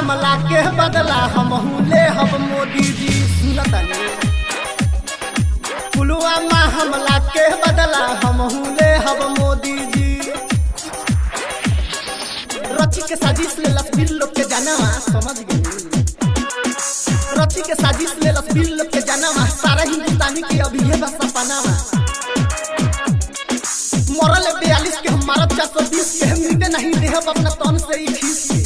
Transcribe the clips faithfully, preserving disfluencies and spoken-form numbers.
हमला के बदला हमहू ले हब मोदी जी। सुनतानी पुलवामा हमला के बदला हमहू ले हब मोदी जी। रची के साजिश ले लसबीर लोग के जानवा समझ गई। रची के साजिश ले लसबीर लोग के जानवा सारा हिंदुस्तानी के अभी है बस सपनावा। मरल बयालीस के हमारा चार सौ बीस के हम मिटे नहीं दे अपना तन से ही खींच के।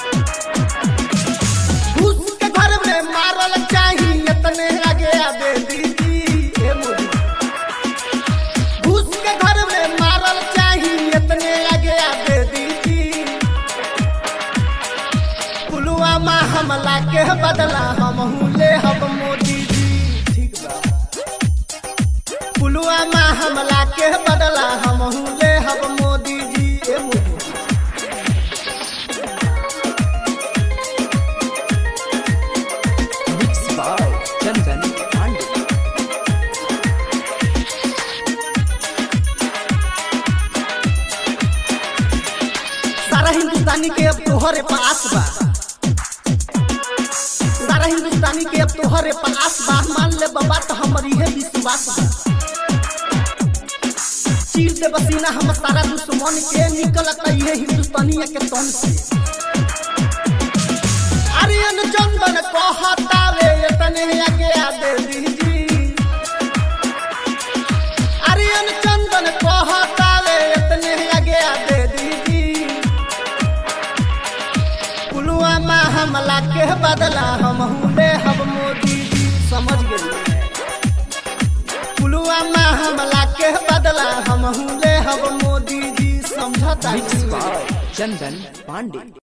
घूस के घर में मारल चाहिए इतने आगे आबे दीदी हे मोदी। घूस के घर में मारल चाहिए इतने आगे आबे दीदी। पुलवामा हमला के बदला हमहू ले हब मोदी जी। ठीक बा पुलवामा हमला के बदला हमहू ले हब मोदी जी। ए Modi Mixed by Chandan Pandey। सारा हिंदुस्तानी के अब तोहरे पास बा। सारा हिंदुस्तानी के अब तोहरे पास बा। मान ले बाबा तो हमारी है विश्वास बा। चीर दे बसीना हम सारा दुश्मन के निकलत ये हिंदुस्तानिया के तन से। आर्यन चंदन कहतावे इतने आगे आबे दीदी। आर्यन चंदन कहतावे इतने आगे आबे दीदी। पुलवामा हमला के बदला हमहू ले हब मोदी जी। समझ गई पुलवामा हमला के बदला हमहू ले हब मोदी जी। समझता Mixed by Chandan Pandey।